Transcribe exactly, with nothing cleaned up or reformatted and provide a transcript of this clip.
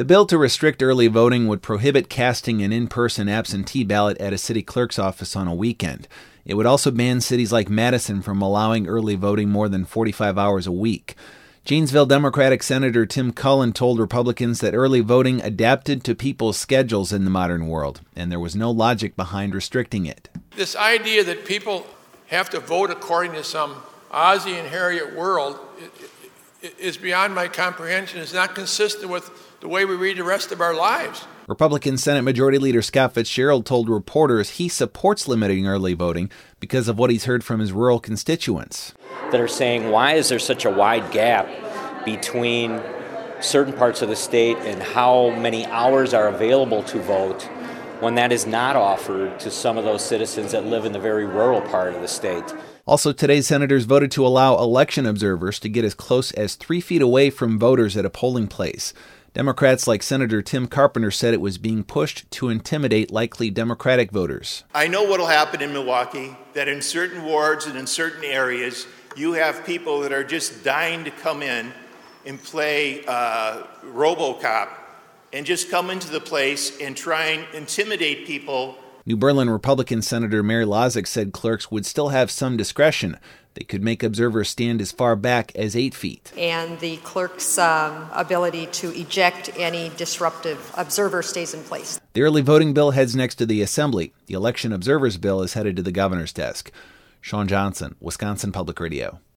The bill to restrict early voting would prohibit casting an in-person absentee ballot at a city clerk's office on a weekend. It would also ban cities like Madison from allowing early voting more than forty-five hours a week. Janesville Democratic Senator Tim Cullen told Republicans that early voting adapted to people's schedules in the modern world, and there was no logic behind restricting it. This idea that people have to vote according to some Ozzie and Harriet world is beyond my comprehension. It's not consistent with the way we read the rest of our lives. Republican Senate Majority Leader Scott Fitzgerald told reporters he supports limiting early voting because of what he's heard from his rural constituents. That are saying, why is there such a wide gap between certain parts of the state and how many hours are available to vote when that is not offered to some of those citizens that live in the very rural part of the state? Also, today's senators voted to allow election observers to get as close as three feet away from voters at a polling place. Democrats like Senator Tim Carpenter said it was being pushed to intimidate likely Democratic voters. I know what will happen in Milwaukee, that in certain wards and in certain areas, you have people that are just dying to come in and play uh, RoboCop and just come into the place and try and intimidate people. New Berlin Republican Senator Mary Lozick said clerks would still have some discretion. They could make observers stand as far back as eight feet. And the clerk's um, ability to eject any disruptive observer stays in place. The early voting bill heads next to the Assembly. The election observers bill is headed to the governor's desk. Sean Johnson, Wisconsin Public Radio.